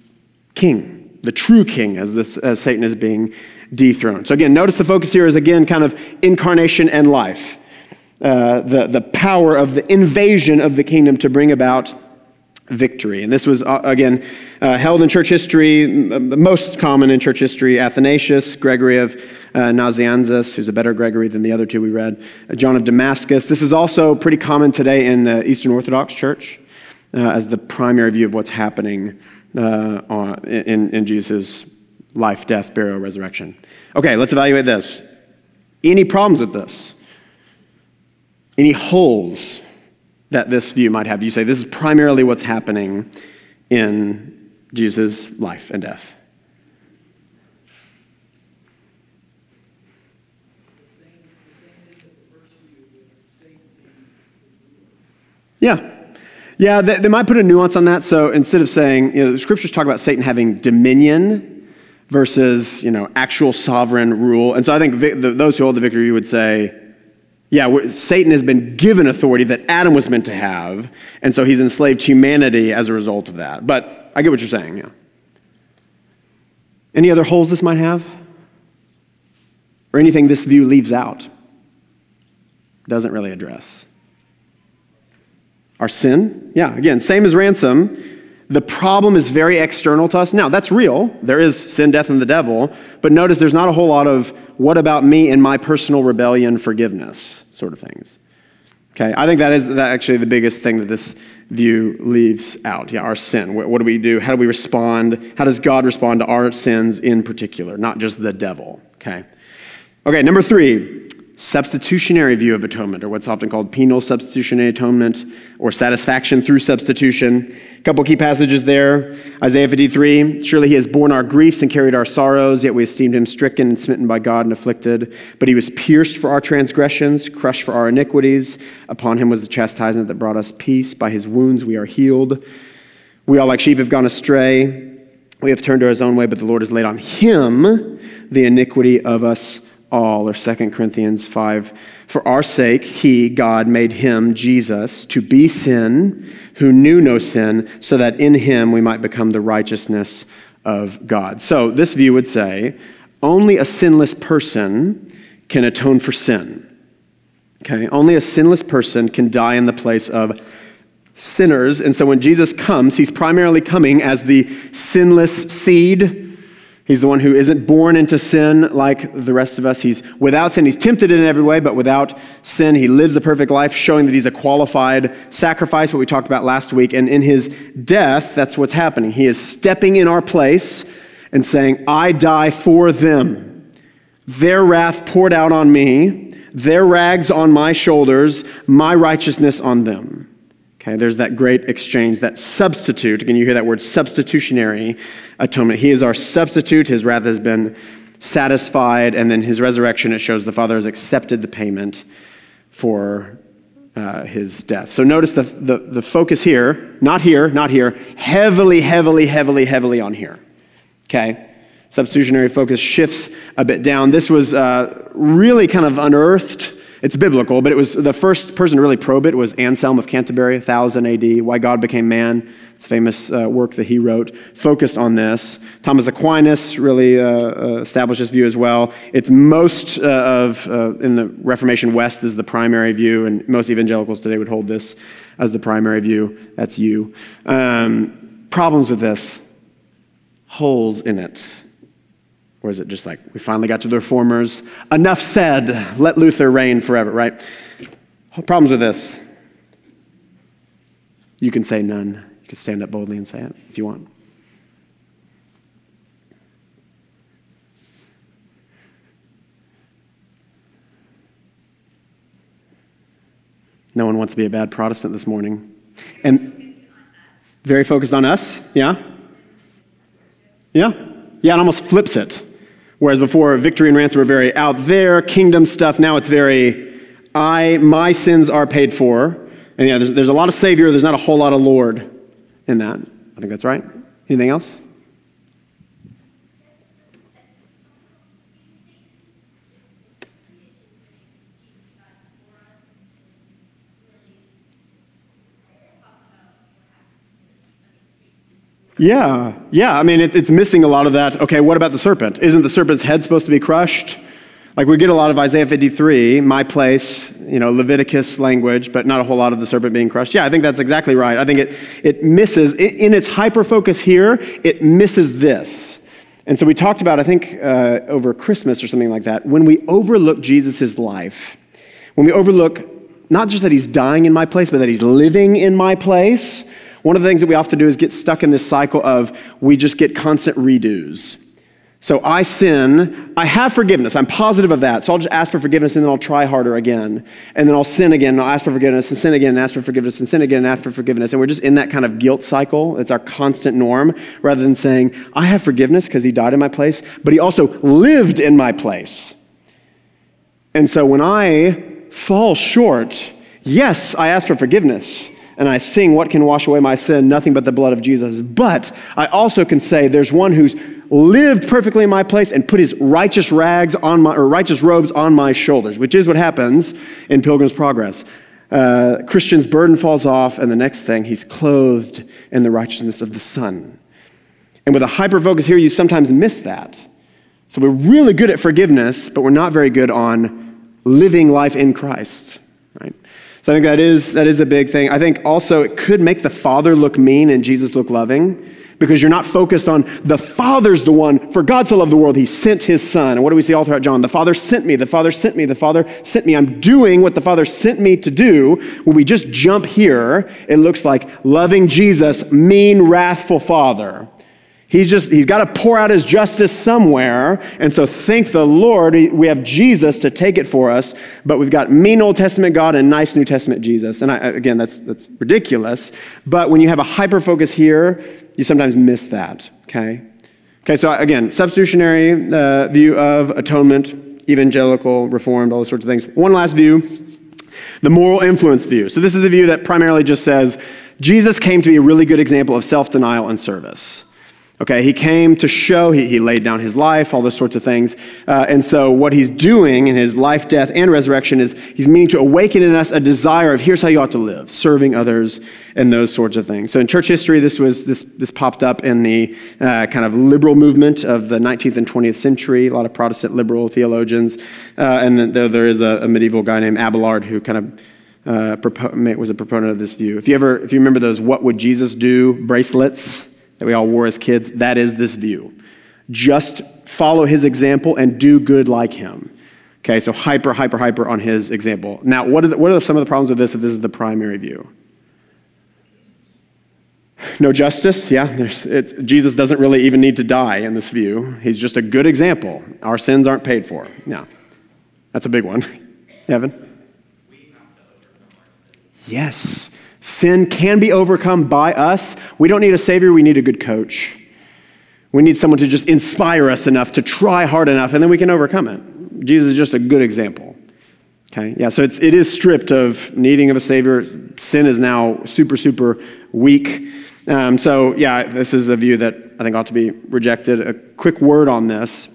king, the true king, as Satan is being dethroned. So again, notice the focus here is, again, kind of incarnation and life, the power of the invasion of the kingdom to bring about victory. And this was, again, held in church history, most common in church history, Athanasius, Gregory of Nazianzus, who's a better Gregory than the other two we read, John of Damascus. This is also pretty common today in the Eastern Orthodox Church as the primary view of what's happening in Jesus' life, death, burial, resurrection. Okay, let's evaluate this. Any problems with this? Any holes that this view might have? You say this is primarily what's happening in Jesus' life and death. Yeah, they might put a nuance on that. So instead of saying, the scriptures talk about Satan having dominion versus, actual sovereign rule. And so I think those who hold the victory would say, Satan has been given authority that Adam was meant to have, and so he's enslaved humanity as a result of that. But I get what you're saying, yeah. Any other holes this might have? Or anything this view leaves out? Doesn't really address. Our sin? Yeah, again, same as ransom. The problem is very external to us. Now, that's real. There is sin, death, and the devil. But notice there's not a whole lot of what about me and my personal rebellion, forgiveness, sort of things. Okay, I think that is actually the biggest thing that this view leaves out. Yeah, our sin. What do we do? How do we respond? How does God respond to our sins in particular, not just the devil? Okay, number 3. Substitutionary view of atonement, or what's often called penal substitutionary atonement, or satisfaction through substitution. A couple key passages there. Isaiah 53, surely he has borne our griefs and carried our sorrows, yet we esteemed him stricken and smitten by God and afflicted. But he was pierced for our transgressions, crushed for our iniquities. Upon him was the chastisement that brought us peace. By his wounds we are healed. We all like sheep have gone astray. We have turned to his own way, but the Lord has laid on him the iniquity of us all. Or 2 Corinthians 5, for our sake, he, God, made him, Jesus, to be sin, who knew no sin, so that in him we might become the righteousness of God. So this view would say, only a sinless person can atone for sin. Okay, only a sinless person can die in the place of sinners. And so when Jesus comes, he's primarily coming as the sinless seed. He's the one who isn't born into sin like the rest of us. He's without sin. He's tempted in every way, but without sin. He lives a perfect life, showing that he's a qualified sacrifice, what we talked about last week. And in his death, that's what's happening. He is stepping in our place and saying, I die for them. Their wrath poured out on me. their rags on my shoulders, my righteousness on them. Okay, there's that great exchange, that substitute. Again, you hear that word substitutionary atonement. He is our substitute. His wrath has been satisfied. And then his resurrection, it shows the Father has accepted the payment for his death. So notice the focus here, not here, heavily, heavily, heavily, heavily on here. Okay? Substitutionary focus shifts a bit down. This was really kind of unearthed. It's biblical, but it was the first person to really probe it was Anselm of Canterbury, 1000 AD, Why God Became Man. It's a famous work that he wrote, focused on this. Thomas Aquinas really established this view as well. It's most in the Reformation West is the primary view, and most evangelicals today would hold this as the primary view. That's you. Problems with this, holes in it. Or is it just like, we finally got to the reformers, enough said, let Luther reign forever, right? Problems with this. You can say none. You can stand up boldly and say it if you want. No one wants to be a bad Protestant this morning. And very focused on us, yeah? Yeah? Yeah, it almost flips it. Whereas before, victory and ransom were very out there, kingdom stuff. Now it's very, my sins are paid for. And yeah, there's a lot of Savior. There's not a whole lot of Lord in that. I think that's right. Anything else? Yeah. I mean, it's missing a lot of that. Okay, what about the serpent? Isn't the serpent's head supposed to be crushed? Like we get a lot of Isaiah 53, my place, Leviticus language, but not a whole lot of the serpent being crushed. Yeah, I think that's exactly right. I think it misses, in its hyper-focus here, it misses this. And so we talked about, I think, over Christmas or something like that, when we overlook Jesus' life, when we overlook not just that he's dying in my place, but that he's living in my place. One of the things that we often do is get stuck in this cycle of we just get constant redos. So I sin, I have forgiveness, I'm positive of that, so I'll just ask for forgiveness and then I'll try harder again. And then I'll sin again, and I'll ask for forgiveness and sin again and ask for forgiveness and sin again and ask for forgiveness. And we're just in that kind of guilt cycle. It's our constant norm, rather than saying, I have forgiveness because he died in my place, but he also lived in my place. And so when I fall short, yes, I ask for forgiveness. And I sing, what can wash away my sin? Nothing but the blood of Jesus. But I also can say there's one who's lived perfectly in my place and put his righteous robes on my shoulders, which is what happens in Pilgrim's Progress. Christian's burden falls off, and the next thing, he's clothed in the righteousness of the Son. And with a hyper-focus here, you sometimes miss that. So we're really good at forgiveness, but we're not very good on living life in Christ, right? So I think that is a big thing. I think also it could make the Father look mean and Jesus look loving, because you're not focused on the Father's the one, for God so loved the world, he sent his Son. And what do we see all throughout John? The Father sent me, the Father sent me, the Father sent me. I'm doing what the Father sent me to do. When we just jump here, it looks like loving Jesus, mean, wrathful Father. He's got to pour out his justice somewhere. And so thank the Lord, we have Jesus to take it for us, but we've got mean Old Testament God and nice New Testament Jesus. And again, that's ridiculous. But when you have a hyper-focus here, you sometimes miss that, okay? Okay, so again, substitutionary view of atonement, evangelical, reformed, all those sorts of things. One last view, the moral influence view. So this is a view that primarily just says, Jesus came to be a really good example of self-denial and service. Okay, he came to show, he laid down his life, all those sorts of things. And so what he's doing in his life, death, and resurrection is he's meaning to awaken in us a desire of here's how you ought to live, serving others and those sorts of things. So in church history, this popped up in the kind of liberal movement of the 19th and 20th century, a lot of Protestant liberal theologians. And then there is a medieval guy named Abelard who kind of was a proponent of this view. If you remember those "What would Jesus do" bracelets that we all wore as kids, that is this view. Just follow his example and do good like him. Okay, so hyper on his example. Now, what are some of the problems with this if this is the primary view? No justice, yeah. Jesus doesn't really even need to die in this view. He's just a good example. Our sins aren't paid for. Yeah, that's a big one. Evan? Yes. Sin can be overcome by us. We don't need a savior. We need a good coach. We need someone to just inspire us enough to try hard enough, and then we can overcome it. Jesus is just a good example. Okay? Yeah, so it is stripped of needing of a savior. Sin is now super, super weak. This is a view that I think ought to be rejected. A quick word on this.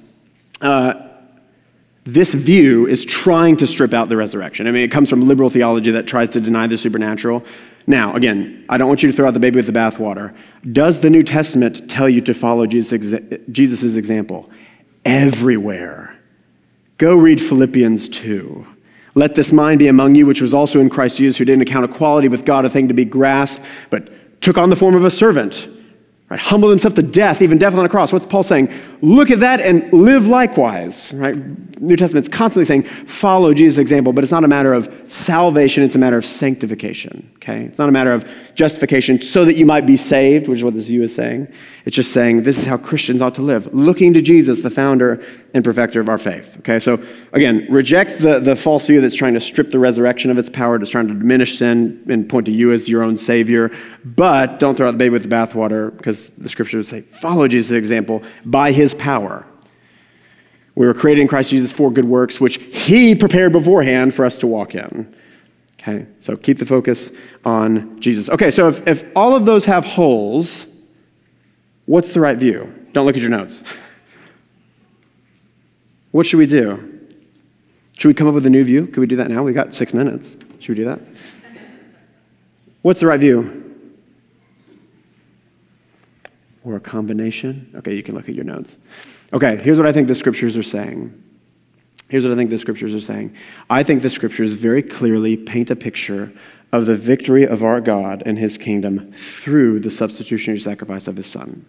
This view is trying to strip out the resurrection. I mean, it comes from liberal theology that tries to deny the supernatural. Now, again, I don't want you to throw out the baby with the bathwater. Does the New Testament tell you to follow Jesus' example? Everywhere. Go read Philippians 2. Let this mind be among you, which was also in Christ Jesus, who didn't account equality with God a thing to be grasped, but took on the form of a servant. Right? Humbled himself to death, even death on a cross. What's Paul saying? Look at that and live likewise. Right? New Testament's constantly saying, follow Jesus' example, but it's not a matter of salvation, it's a matter of sanctification. Okay? It's not a matter of justification so that you might be saved, which is what this view is saying. It's just saying this is how Christians ought to live, looking to Jesus, the founder and perfecter of our faith. Okay, so again, reject the false view that's trying to strip the resurrection of its power, that's trying to diminish sin and point to you as your own savior, but don't throw out the baby with the bathwater, because the scriptures say, follow Jesus' example by his power. We were created in Christ Jesus for good works, which he prepared beforehand for us to walk in. Okay, so keep the focus on Jesus. Okay, so if all of those have holes, what's the right view? Don't look at your notes. What should we do? Should we come up with a new view? Could we do that now? We've got 6 minutes. Should we do that? What's the right view? Or a combination? Okay, you can look at your notes. Okay, here's what I think the scriptures are saying. I think the scriptures very clearly paint a picture of the victory of our God and his kingdom through the substitutionary sacrifice of his son.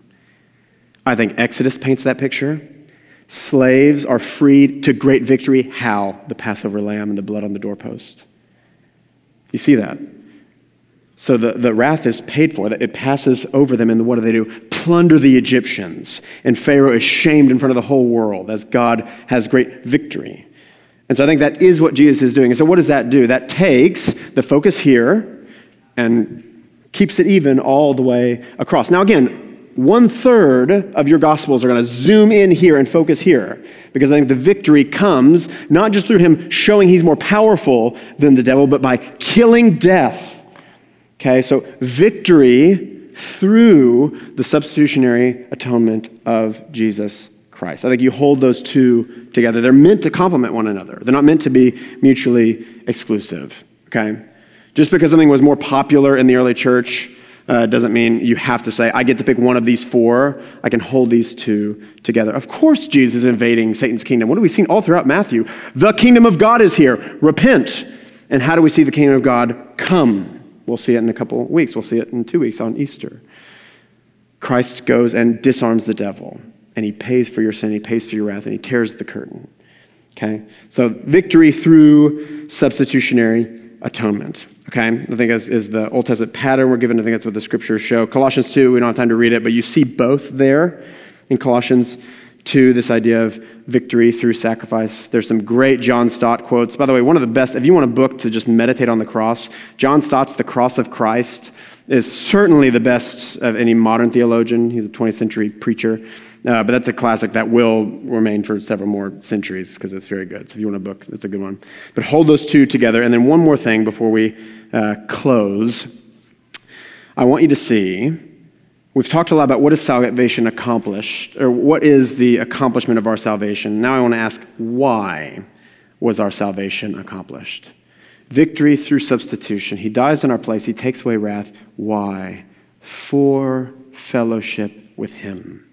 I think Exodus paints that picture. Slaves are freed to great victory. How? The Passover lamb and the blood on the doorpost. You see that? So the wrath is paid for, that it passes over them, and what do? Plunder the Egyptians. And Pharaoh is shamed in front of the whole world as God has great victory. And so I think that is what Jesus is doing. And so what does that do? That takes the focus here and keeps it even all the way across. Now again, 1/3 of your Gospels are going to zoom in here and focus here, because I think the victory comes not just through him showing he's more powerful than the devil, but by killing death. Okay, so victory through the substitutionary atonement of Jesus Christ. I think you hold those two together. They're meant to complement one another. They're not meant to be mutually exclusive. Okay, just because something was more popular in the early church doesn't mean you have to say, I get to pick one of these four. I can hold these two together. Of course, Jesus is invading Satan's kingdom. What have we seen all throughout Matthew? The kingdom of God is here. Repent. And how do we see the kingdom of God come? We'll see it in a couple weeks. We'll see it in 2 weeks on Easter. Christ goes and disarms the devil, and he pays for your sin, he pays for your wrath, and he tears the curtain. Okay? So victory through substitutionary atonement. Okay? I think is the Old Testament pattern we're given. I think that's what the scriptures show. Colossians 2, we don't have time to read it, but you see both there in Colossians 2, this idea of victory through sacrifice. There's some great John Stott quotes. By the way, one of the best, if you want a book to just meditate on the cross, John Stott's The Cross of Christ is certainly the best of any modern theologian. He's a 20th century preacher. But that's a classic that will remain for several more centuries because it's very good. So if you want a book, it's a good one. But hold those two together. And then one more thing before we close. I want you to see, we've talked a lot about what is salvation accomplished, or what is the accomplishment of our salvation. Now I want to ask, why was our salvation accomplished? Victory through substitution. He dies in our place. He takes away wrath. Why? For fellowship with him.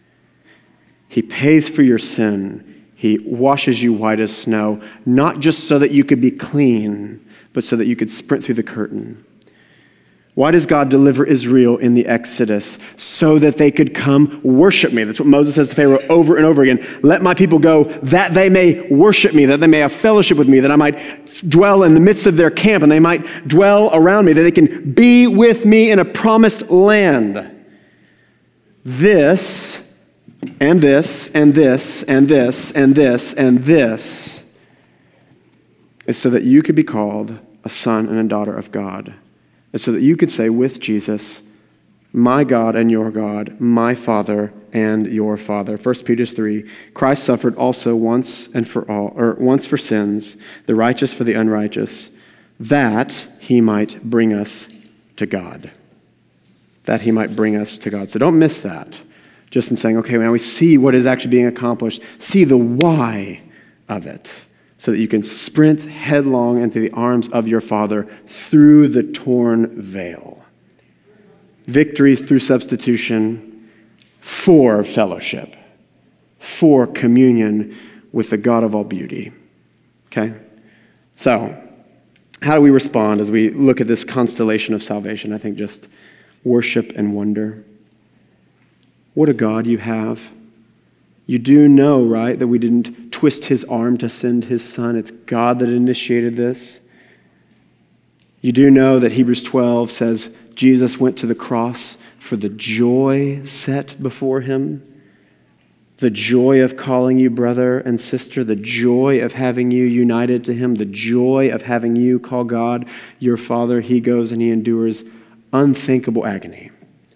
He pays for your sin. He washes you white as snow, not just so that you could be clean, but so that you could sprint through the curtain. Why does God deliver Israel in the Exodus? So that they could come worship me. That's what Moses says to Pharaoh over and over again. Let my people go that they may worship me, that they may have fellowship with me, that I might dwell in the midst of their camp and they might dwell around me, that they can be with me in a promised land. This and this and this and this and this and this is so that you could be called a son and a daughter of God. It's so that you could say with Jesus, my God and your God, my Father and your Father. 1 Peter 3, Christ suffered also once for sins, the righteous for the unrighteous, that he might bring us to God. That he might bring us to God. So don't miss that. Just in saying, okay, now we see what is actually being accomplished, see the why of it, so that you can sprint headlong into the arms of your Father through the torn veil. Victory through substitution for fellowship, for communion with the God of all beauty. Okay? So, how do we respond as we look at this constellation of salvation? I think just worship and wonder. What a God you have. You do know, right, that we didn't twist his arm to send his son. It's God that initiated this. You do know that Hebrews 12 says Jesus went to the cross for the joy set before him. The joy of calling you brother and sister, the joy of having you united to him, the joy of having you call God your Father. He goes and he endures unthinkable agony.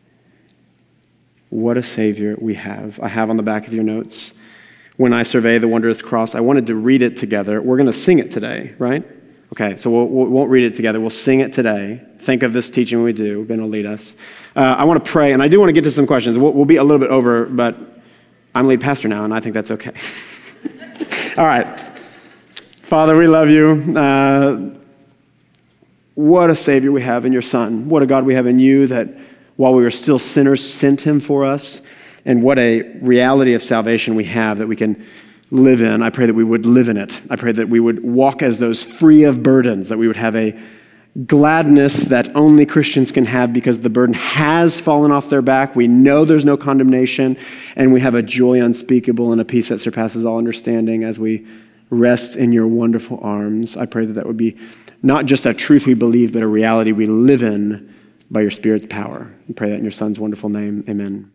What a Savior we have. I have on the back of your notes, when I survey the wondrous cross, I wanted to read it together. We're going to sing it today, right? Okay, so we won't read it together. We'll sing it today. Think of this teaching when we do. Ben will lead us. I want to pray, and I do want to get to some questions. We'll be a little bit over, but I'm lead pastor now, and I think that's okay. All right. Father, we love you. What a Savior we have in your Son. What a God we have in you that while we were still sinners, sent him for us. And what a reality of salvation we have that we can live in. I pray that we would live in it. I pray that we would walk as those free of burdens, that we would have a gladness that only Christians can have because the burden has fallen off their back. We know there's no condemnation, and we have a joy unspeakable and a peace that surpasses all understanding as we rest in your wonderful arms. I pray that that would be not just a truth we believe, but a reality we live in by your Spirit's power. We pray that in your Son's wonderful name. Amen.